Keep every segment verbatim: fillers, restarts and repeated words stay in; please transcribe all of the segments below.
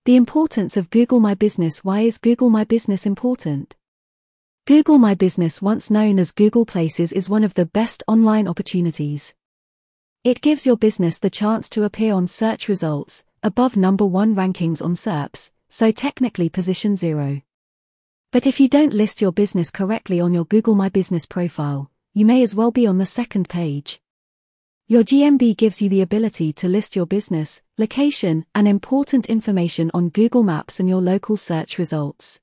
The importance of Google My Business. Why is Google My Business important? Google My Business, once known as Google Places, is one of the best online opportunities. It gives your business the chance to appear on search results, above number one rankings on S E R Ps, so technically position zero. But if you don't list your business correctly on your Google My Business profile, you may as well be on the second page. Your G M B gives you the ability to list your business, location, and important information on Google Maps and your local search results.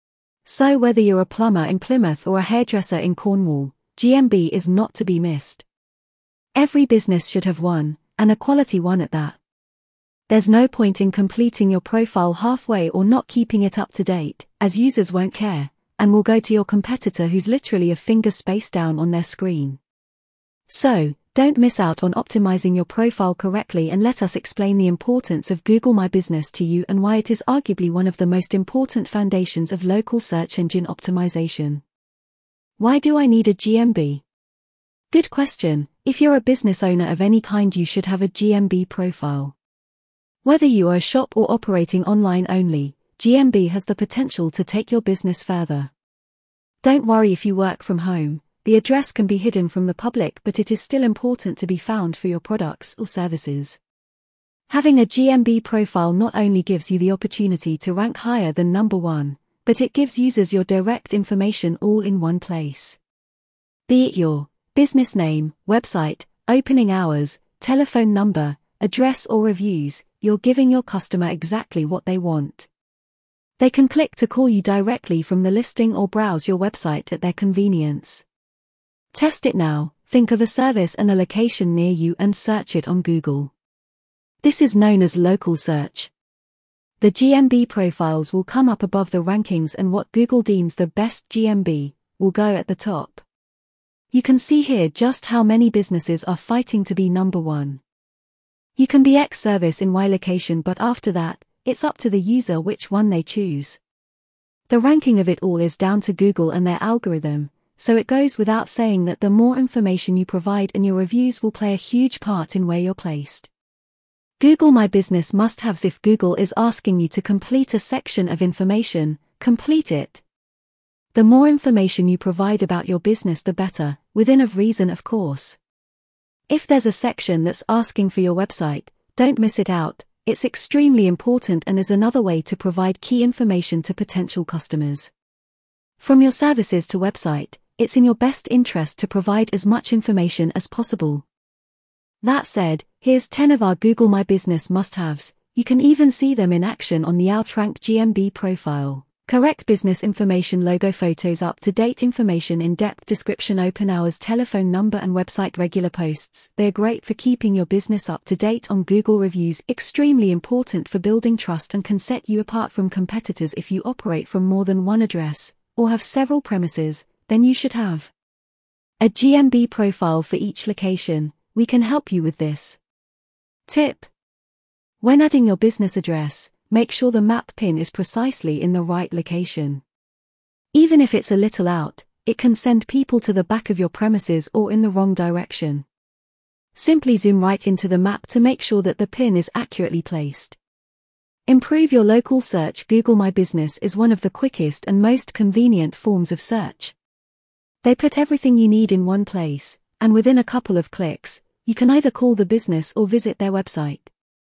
So whether you're a plumber in Plymouth or a hairdresser in Cornwall, G M B is not to be missed. Every business should have one, and a quality one at that. There's no point in completing your profile halfway or not keeping it up to date, as users won't care, and will go to your competitor who's literally a finger space down on their screen. So, don't miss out on optimizing your profile correctly, and let us explain the importance of Google My Business to you and why it is arguably one of the most important foundations of local search engine optimization. Why do I need a G M B? Good question. If you're a business owner of any kind, you should have a G M B profile. Whether you are a shop or operating online only, G M B has the potential to take your business further. Don't worry if you work from home. The address can be hidden from the public, but it is still important to be found for your products or services. Having a G M B profile not only gives you the opportunity to rank higher than number one, but it gives users your direct information all in one place. Be it your business name, website, opening hours, telephone number, address, or reviews, you're giving your customer exactly what they want. They can click to call you directly from the listing or browse your website at their convenience. Test it now. Think of a service and a location near you and search it on Google. This is known as local search. The G M B profiles will come up above the rankings, and what Google deems the best G M B will go at the top. You can see here just how many businesses are fighting to be number one. You can be X service in Y location, but after that, it's up to the user which one they choose. The ranking of it all is down to Google and their algorithm. So it goes without saying that the more information you provide and your reviews will play a huge part in where you're placed. Google My Business must-haves. If Google is asking you to complete a section of information, complete it. The more information you provide about your business, the better, within of reason, of course. If there's a section that's asking for your website, don't miss it out. It's extremely important and is another way to provide key information to potential customers. From your services to website, it's in your best interest to provide as much information as possible. That said, here's ten of our Google My Business must-haves. You can even see them in action on the Outrank G M B profile. Correct business information, logo, photos, up-to-date information, in-depth description, open hours, telephone number, and website, regular posts. They're great for keeping your business up to date on Google. Reviews, extremely important for building trust and can set you apart from competitors. If you operate from more than one address, or have several premises, then you should have a G M B profile for each location. We can help you with this. Tip: when adding your business address, make sure the map pin is precisely in the right location. Even if it's a little out, it can send people to the back of your premises or in the wrong direction. Simply zoom right into the map to make sure that the pin is accurately placed. Improve your local search. Google My Business is one of the quickest and most convenient forms of search. They put everything you need in one place, and within a couple of clicks, you can either call the business or visit their website.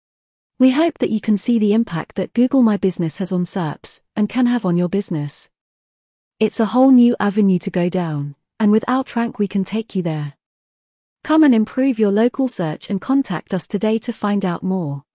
We hope that you can see the impact that Google My Business has on S E R Ps, and can have on your business. It's a whole new avenue to go down, and with Outrank we can take you there. Come and improve your local search and contact us today to find out more.